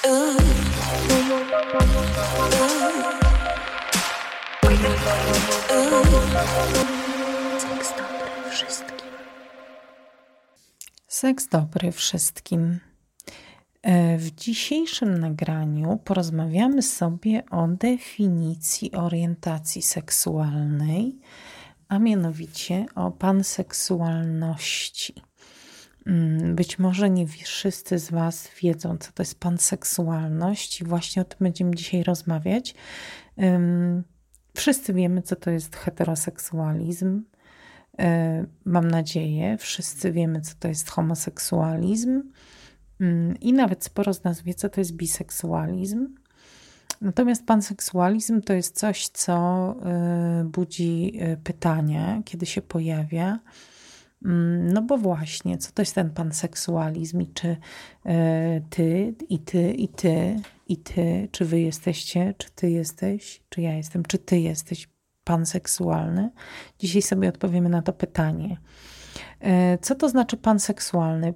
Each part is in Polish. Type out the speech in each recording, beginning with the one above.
Seks dobry wszystkim. W dzisiejszym nagraniu porozmawiamy sobie o definicji orientacji seksualnej, a mianowicie o panseksualności. Być może nie wszyscy z Was wiedzą, co to jest panseksualność i właśnie o tym będziemy dzisiaj rozmawiać. Wszyscy wiemy, co to jest heteroseksualizm. Mam nadzieję, wszyscy wiemy, co to jest homoseksualizm i nawet sporo z nas wie, co to jest biseksualizm. Natomiast panseksualizm to jest coś, co budzi pytania, kiedy się pojawia. No bo właśnie, co to jest ten panseksualizm i czy ty, i ty, i ty, i ty, czy wy jesteście, czy ty jesteś, czy ja jestem, czy ty jesteś panseksualny? Dzisiaj sobie odpowiemy na to pytanie. Co to znaczy panseksualny?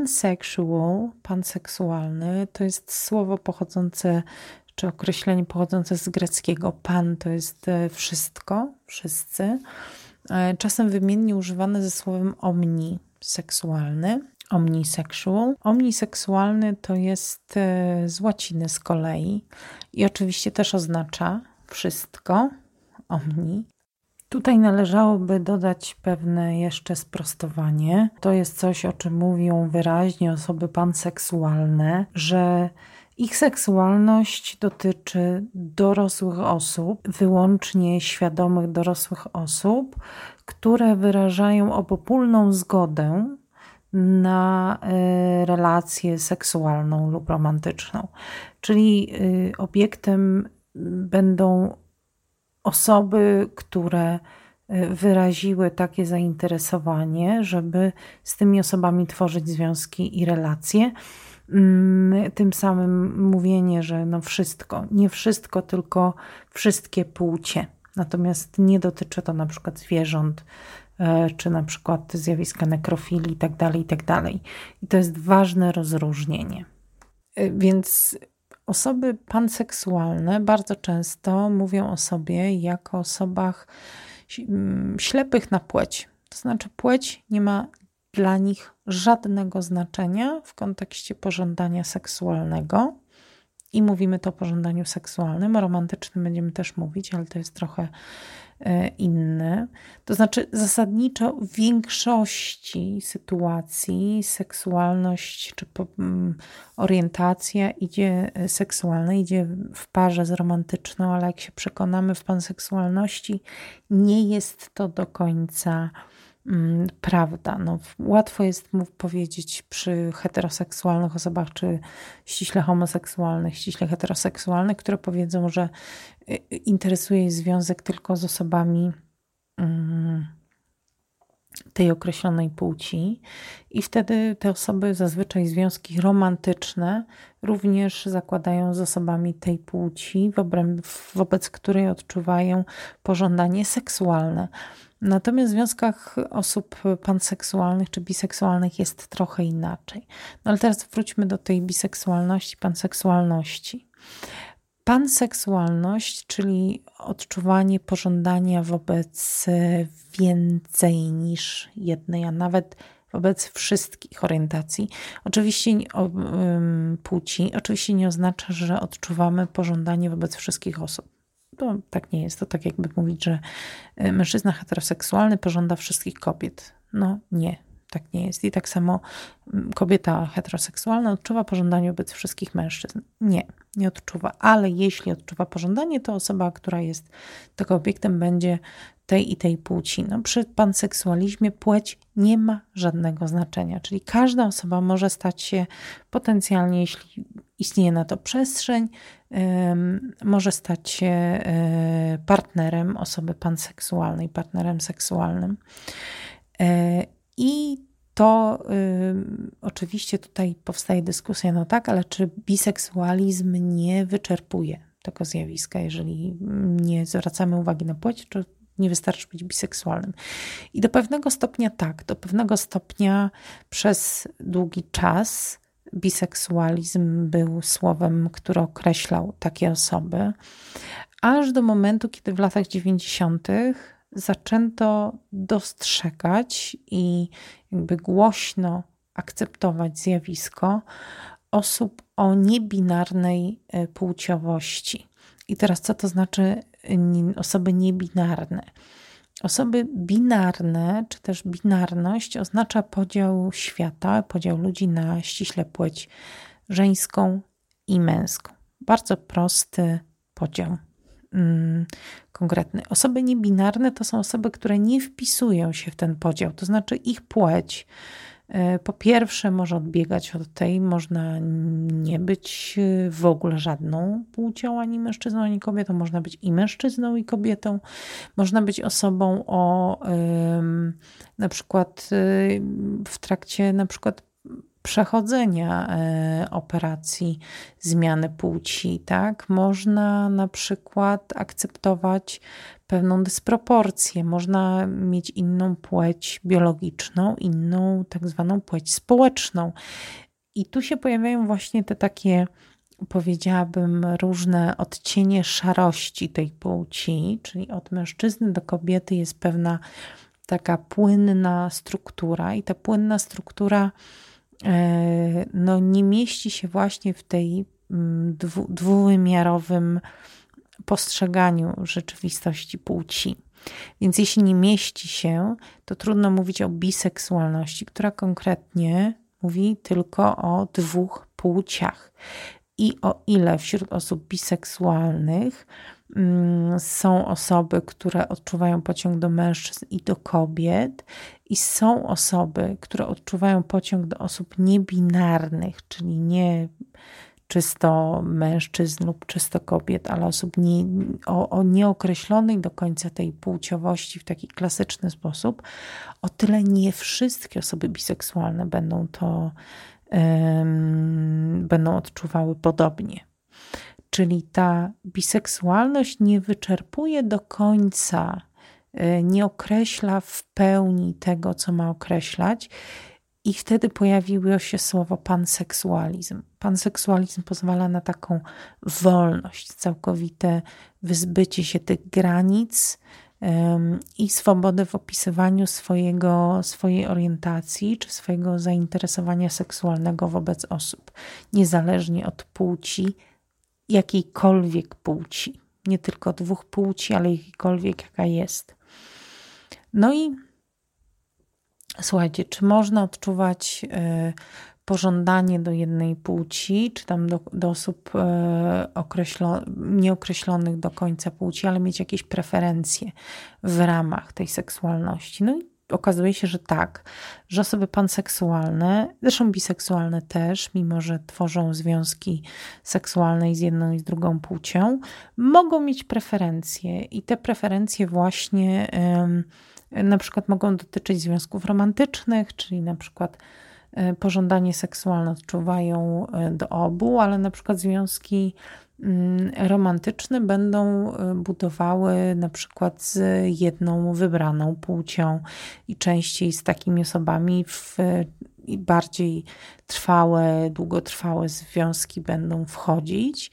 Panseksualny to jest słowo pochodzące, czy określenie pochodzące z greckiego. Pan to jest wszystko, wszyscy. Czasem wymiennie używane ze słowem omniseksualny, omnisexual. Omniseksualny to jest z łaciny z kolei i oczywiście też oznacza wszystko, omni. Tutaj należałoby dodać pewne jeszcze sprostowanie. To jest coś, o czym mówią wyraźnie osoby panseksualne, że ich seksualność dotyczy dorosłych osób, wyłącznie świadomych dorosłych osób, które wyrażają obopólną zgodę na relację seksualną lub romantyczną. Czyli obiektem będą osoby, które wyraziły takie zainteresowanie, żeby z tymi osobami tworzyć związki i relacje. Tym samym mówienie, że no wszystko, nie wszystko, tylko wszystkie płcie. Natomiast nie dotyczy to na przykład zwierząt, czy na przykład zjawiska nekrofilii itd., itd. I to jest ważne rozróżnienie. Więc osoby panseksualne bardzo często mówią o sobie jako osobach ślepych na płeć. To znaczy płeć nie ma dla nich żadnego znaczenia w kontekście pożądania seksualnego. I mówimy to o pożądaniu seksualnym. O romantycznym będziemy też mówić, ale to jest trochę inny. To znaczy zasadniczo w większości sytuacji seksualność czy orientacja seksualna idzie w parze z romantyczną, ale jak się przekonamy w panseksualności, nie jest to do końca prawda. No, łatwo jest powiedzieć przy heteroseksualnych osobach, czy ściśle homoseksualnych, ściśle heteroseksualnych, które powiedzą, że interesuje ich związek tylko z osobami tej określonej płci i wtedy te osoby, zazwyczaj związki romantyczne, również zakładają z osobami tej płci, wobec której odczuwają pożądanie seksualne. Natomiast w związkach osób panseksualnych czy biseksualnych jest trochę inaczej. No ale teraz wróćmy do tej biseksualności, panseksualności. Panseksualność, czyli odczuwanie pożądania wobec więcej niż jednej, a nawet wobec wszystkich orientacji. Oczywiście płci, oczywiście nie oznacza, że odczuwamy pożądanie wobec wszystkich osób. To tak nie jest. To tak jakby mówić, że mężczyzna heteroseksualny pożąda wszystkich kobiet. No nie, tak nie jest. I tak samo kobieta heteroseksualna odczuwa pożądanie wobec wszystkich mężczyzn. Nie odczuwa. Ale jeśli odczuwa pożądanie, to osoba, która jest tego obiektem, będzie tej i tej płci. No, przy panseksualizmie płeć nie ma żadnego znaczenia. Czyli każda osoba może stać się potencjalnie, jeśli istnieje na to przestrzeń, może stać się partnerem osoby panseksualnej, partnerem seksualnym. I to oczywiście tutaj powstaje dyskusja, no tak, ale czy biseksualizm nie wyczerpuje tego zjawiska, jeżeli nie zwracamy uwagi na płeć, to nie wystarczy być biseksualnym. I do pewnego stopnia tak, do pewnego stopnia przez długi czas biseksualizm był słowem, które określał takie osoby, aż do momentu, kiedy w latach 90. zaczęto dostrzegać i jakby głośno akceptować zjawisko osób o niebinarnej płciowości. I teraz co to znaczy osoby niebinarne? Osoby binarne, czy też binarność oznacza podział świata, podział ludzi na ściśle płeć żeńską i męską. Bardzo prosty podział. Konkretny. Osoby niebinarne to są osoby, które nie wpisują się w ten podział, to znaczy ich płeć po pierwsze może odbiegać od tej, można nie być w ogóle żadną płcią, ani mężczyzną, ani kobietą, można być i mężczyzną, i kobietą, można być osobą o na przykład w trakcie na przykład przechodzenia operacji zmiany płci, tak? Można na przykład akceptować pewną dysproporcję, można mieć inną płeć biologiczną, inną tak zwaną płeć społeczną. I tu się pojawiają właśnie te takie, powiedziałabym, różne odcienie szarości tej płci, czyli od mężczyzny do kobiety jest pewna taka płynna struktura i ta płynna struktura no, nie mieści się właśnie w tej dwuwymiarowym postrzeganiu rzeczywistości płci. Więc jeśli nie mieści się, to trudno mówić o biseksualności, która konkretnie mówi tylko o dwóch płciach. I o ile wśród osób biseksualnych są osoby, które odczuwają pociąg do mężczyzn i do kobiet, i są osoby, które odczuwają pociąg do osób niebinarnych, czyli nie czysto mężczyzn lub czysto kobiet, ale osób o nieokreślonej do końca tej płciowości w taki klasyczny sposób, o tyle nie wszystkie osoby biseksualne będą odczuwały podobnie. Czyli ta biseksualność nie wyczerpuje do końca, nie określa w pełni tego, co ma określać, i wtedy pojawiło się słowo panseksualizm. Panseksualizm pozwala na taką wolność, całkowite wyzbycie się tych granic i swobodę w opisywaniu swojej orientacji czy swojego zainteresowania seksualnego wobec osób, niezależnie od płci, jakiejkolwiek płci. Nie tylko dwóch płci, ale jakiejkolwiek, jaka jest. No i słuchajcie, czy można odczuwać pożądanie do jednej płci, czy tam do osób nieokreślonych do końca płci, ale mieć jakieś preferencje w ramach tej seksualności? No i okazuje się, że tak, że osoby panseksualne, zresztą biseksualne też, mimo że tworzą związki seksualne i z jedną i z drugą płcią, mogą mieć preferencje i te preferencje właśnie na przykład mogą dotyczyć związków romantycznych, czyli na przykład pożądanie seksualne odczuwają do obu, ale na przykład związki romantyczne będą budowały na przykład z jedną wybraną płcią i częściej z takimi osobami i bardziej trwałe, długotrwałe związki będą wchodzić.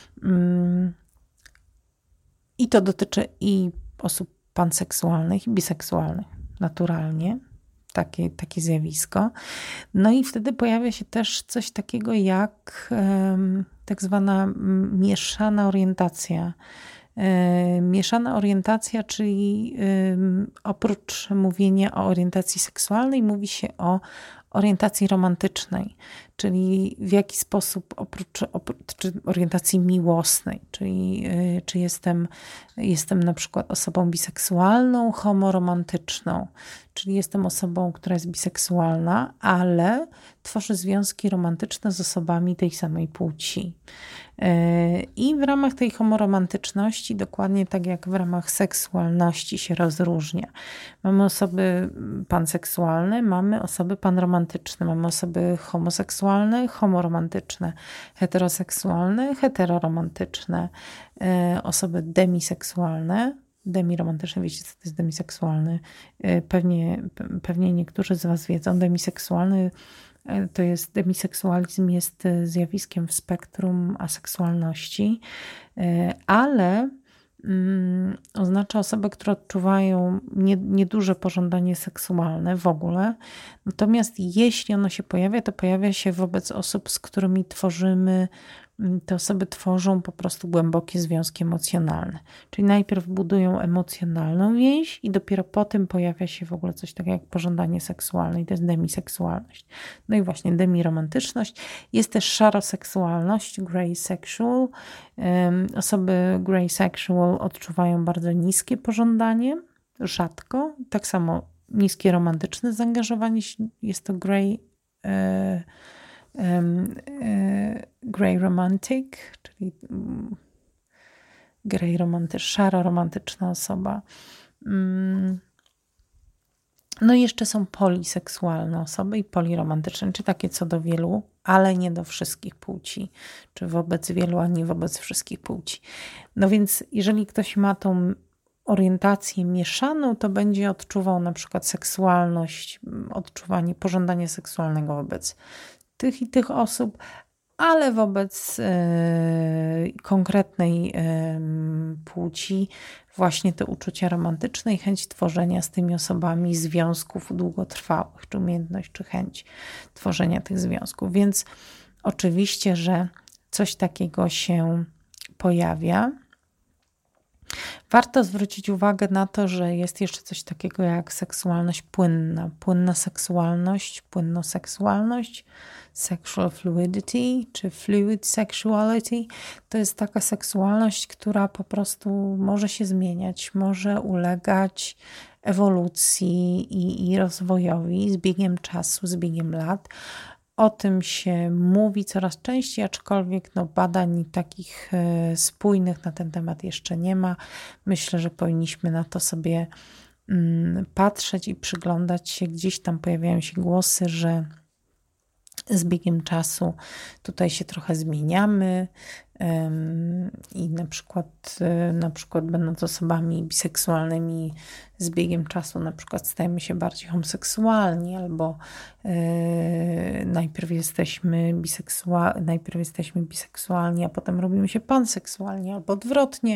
I to dotyczy i osób panseksualnych i biseksualnych, naturalnie. Takie zjawisko. No i wtedy pojawia się też coś takiego jak tak zwana mieszana orientacja. Mieszana orientacja, czyli oprócz mówienia o orientacji seksualnej, mówi się o orientacji romantycznej, czyli w jaki sposób czy orientacji miłosnej, czyli czy jestem na przykład osobą biseksualną, homoromantyczną, czyli jestem osobą, która jest biseksualna, ale tworzy związki romantyczne z osobami tej samej płci. I w ramach tej homoromantyczności, dokładnie tak jak w ramach seksualności się rozróżnia. Mamy osoby panseksualne, mamy osoby panromantyczne, mamy osoby homoseksualne, homoromantyczne, heteroseksualne, heteroromantyczne, osoby demiseksualne, demiromantyczne, wiecie co to jest demiseksualny? Pewnie niektórzy z Was wiedzą, demiseksualny demiseksualizm jest zjawiskiem w spektrum aseksualności, ale oznacza osoby, które odczuwają nieduże pożądanie seksualne w ogóle. Natomiast jeśli ono się pojawia, to pojawia się wobec osób, z którymi te osoby tworzą po prostu głębokie związki emocjonalne. Czyli najpierw budują emocjonalną więź i dopiero potem pojawia się w ogóle coś takiego jak pożądanie seksualne i to jest demiseksualność. No i właśnie demiromantyczność. Jest też szaroseksualność, grey sexual. Osoby grey sexual odczuwają bardzo niskie pożądanie, rzadko. Tak samo niskie romantyczne zaangażowanie, jest to grey romantic, czyli szaro-romantyczna osoba. No i jeszcze są poliseksualne osoby i poliromantyczne, czy takie co do wielu, ale nie do wszystkich płci, czy wobec wielu, a nie wobec wszystkich płci. No więc jeżeli ktoś ma tą orientację mieszaną, to będzie odczuwał na przykład seksualność, odczuwanie pożądania seksualnego wobec tych i tych osób, ale wobec konkretnej płci właśnie te uczucia romantyczne i chęć tworzenia z tymi osobami związków długotrwałych, czy umiejętność, czy chęć tworzenia tych związków. Więc oczywiście, że coś takiego się pojawia. Warto zwrócić uwagę na to, że jest jeszcze coś takiego jak seksualność płynna. Płynna seksualność, płynnoseksualność, sexual fluidity czy fluid sexuality. To jest taka seksualność, która po prostu może się zmieniać, może ulegać ewolucji i rozwojowi z biegiem czasu, z biegiem lat. O tym się mówi coraz częściej, aczkolwiek badań takich spójnych na ten temat jeszcze nie ma. Myślę, że powinniśmy na to sobie patrzeć i przyglądać się. Gdzieś tam pojawiają się głosy, że z biegiem czasu tutaj się trochę zmieniamy i na przykład będąc osobami biseksualnymi z biegiem czasu na przykład stajemy się bardziej homoseksualni albo najpierw jesteśmy biseksualni, a potem robimy się panseksualni albo odwrotnie.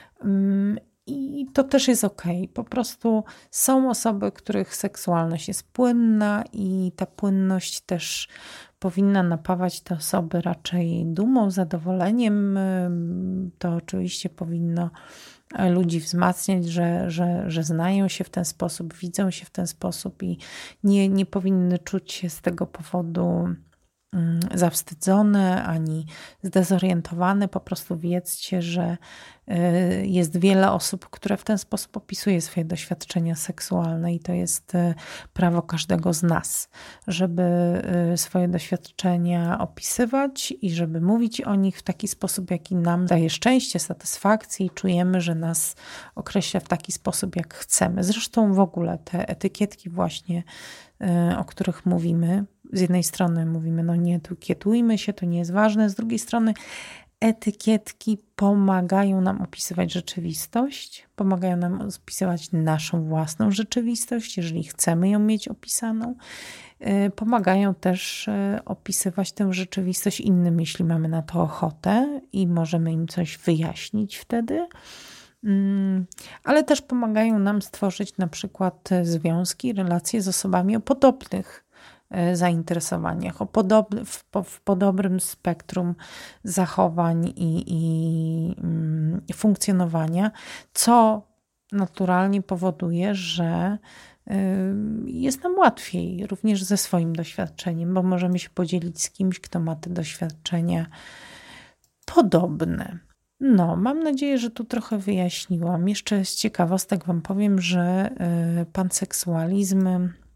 I to też jest okej. Po prostu są osoby, których seksualność jest płynna i ta płynność też powinna napawać te osoby raczej dumą, zadowoleniem. To oczywiście powinno ludzi wzmacniać, że znają się w ten sposób, widzą się w ten sposób i nie powinny czuć się z tego powodu zawstydzone ani zdezorientowane. Po prostu wiedzcie, że jest wiele osób, które w ten sposób opisuje swoje doświadczenia seksualne i to jest prawo każdego z nas, żeby swoje doświadczenia opisywać i żeby mówić o nich w taki sposób, jaki nam daje szczęście, satysfakcję i czujemy, że nas określa w taki sposób, jak chcemy. Zresztą w ogóle te etykietki właśnie, o których mówimy, z jednej strony mówimy, nie etykietujmy się, to nie jest ważne, z drugiej strony etykietki pomagają nam opisywać rzeczywistość, pomagają nam opisywać naszą własną rzeczywistość, jeżeli chcemy ją mieć opisaną. Pomagają też opisywać tę rzeczywistość innym, jeśli mamy na to ochotę i możemy im coś wyjaśnić wtedy. Ale też pomagają nam stworzyć na przykład związki, relacje z osobami o podobnych zainteresowaniach, w podobnym spektrum zachowań i funkcjonowania, co naturalnie powoduje, że jest nam łatwiej również ze swoim doświadczeniem, bo możemy się podzielić z kimś, kto ma te doświadczenia podobne. Mam nadzieję, że tu trochę wyjaśniłam. Jeszcze z ciekawostek Wam powiem, że panseksualizm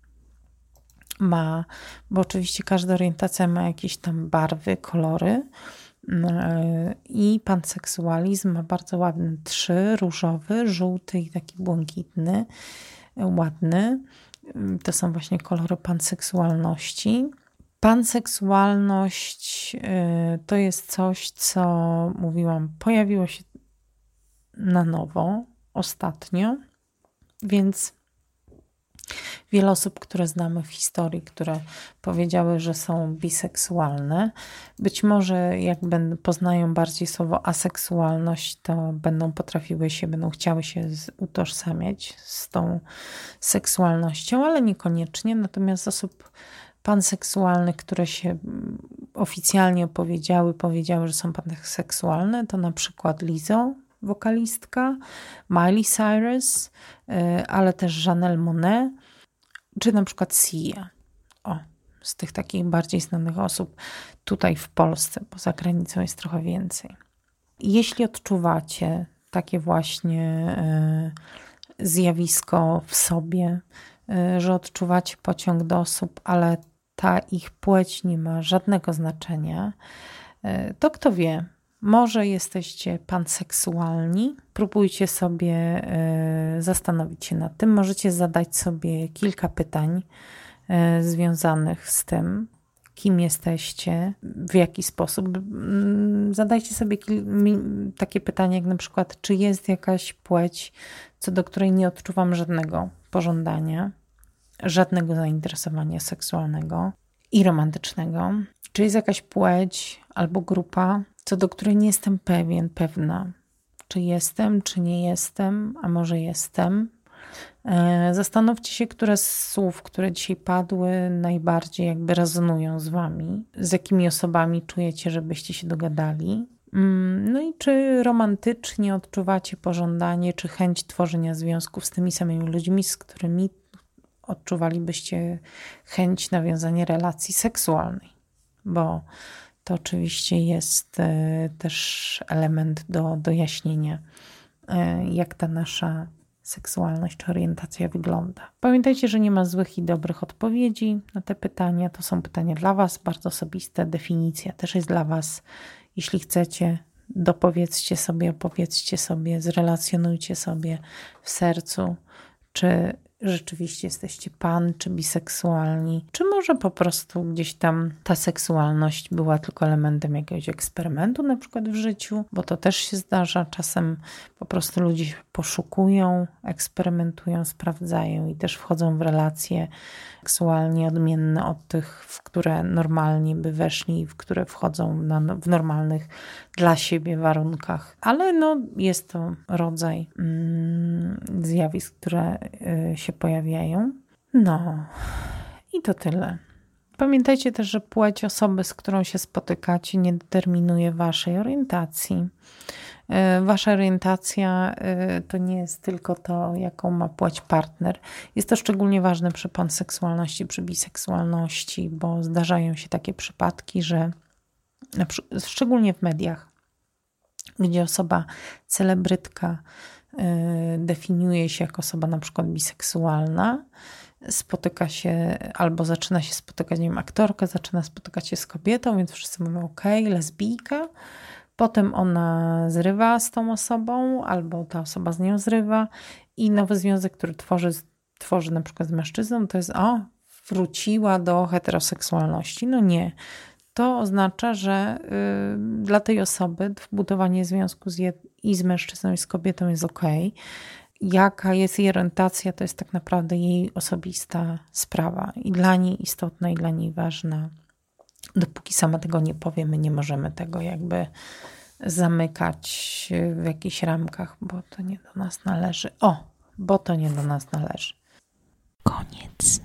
ma, bo oczywiście każda orientacja ma jakieś tam barwy, kolory i panseksualizm ma bardzo ładne 3, różowy, żółty i taki błękitny, ładny. To są właśnie kolory panseksualności. Panseksualność to jest coś, co mówiłam, pojawiło się na nowo ostatnio, więc Wiele osób, które znamy w historii, które powiedziały, że są biseksualne, być może jak poznają bardziej słowo aseksualność, to będą chciały się utożsamiać z tą seksualnością, ale niekoniecznie. Natomiast osób panseksualnych, które się oficjalnie powiedziały, że są panseksualne, to na przykład Lizzo, wokalistka, Miley Cyrus, ale też Janelle Monáe, czy na przykład Sia. Z tych takich bardziej znanych osób tutaj w Polsce, poza granicą jest trochę więcej. Jeśli odczuwacie takie właśnie zjawisko w sobie, że odczuwacie pociąg do osób, ale ta ich płeć nie ma żadnego znaczenia, to kto wie, może jesteście panseksualni. Próbujcie sobie zastanowić się nad tym. Możecie zadać sobie kilka pytań związanych z tym, kim jesteście, w jaki sposób. Zadajcie sobie takie pytanie, jak na przykład, czy jest jakaś płeć, co do której nie odczuwam żadnego pożądania, żadnego zainteresowania seksualnego i romantycznego. Czy jest jakaś płeć albo grupa, co do której nie jestem pewna, czy jestem, czy nie jestem, a może jestem. Zastanówcie się, które z słów, które dzisiaj padły, najbardziej jakby rezonują z wami, z jakimi osobami czujecie, żebyście się dogadali. No i czy romantycznie odczuwacie pożądanie, czy chęć tworzenia związków z tymi samymi ludźmi, z którymi odczuwalibyście chęć nawiązania relacji seksualnej, bo to oczywiście jest też element do jaśnienia, jak ta nasza seksualność czy orientacja wygląda. Pamiętajcie, że nie ma złych i dobrych odpowiedzi na te pytania. To są pytania dla was, bardzo osobiste. Definicja też jest dla was. Jeśli chcecie, dopowiedzcie sobie, opowiedzcie sobie, zrelacjonujcie sobie w sercu, czy rzeczywiście jesteście pan, czy biseksualni, czy może po prostu gdzieś tam ta seksualność była tylko elementem jakiegoś eksperymentu na przykład w życiu, bo to też się zdarza. Czasem po prostu ludzie poszukują, eksperymentują, sprawdzają i też wchodzą w relacje seksualnie odmienne od tych, w które normalnie by weszli, w które wchodzą w normalnych dla siebie warunkach. Ale jest to rodzaj zjawisk, które się pojawiają. I to tyle. Pamiętajcie też, że płeć osoby, z którą się spotykacie, nie determinuje waszej orientacji. Wasza orientacja to nie jest tylko to, jaką ma płeć partner. Jest to szczególnie ważne przy panseksualności, przy biseksualności, bo zdarzają się takie przypadki, że szczególnie w mediach, gdzie osoba celebrytka definiuje się jako osoba na przykład biseksualna, spotyka się albo zaczyna się spotykać, aktorka zaczyna spotykać się z kobietą, więc wszyscy mówią okej, lesbijka. Potem ona zrywa z tą osobą, albo ta osoba z nią zrywa i nowy związek, który tworzy na przykład z mężczyzną, to jest wróciła do heteroseksualności. Nie. To oznacza, że dla tej osoby budowanie związku z mężczyzną i z kobietą jest okej. Jaka jest jej orientacja, to jest tak naprawdę jej osobista sprawa i dla niej istotna i dla niej ważna. Dopóki sama tego nie powie, my nie możemy tego jakby zamykać w jakichś ramkach, bo to nie do nas należy. Bo to nie do nas należy. Koniec.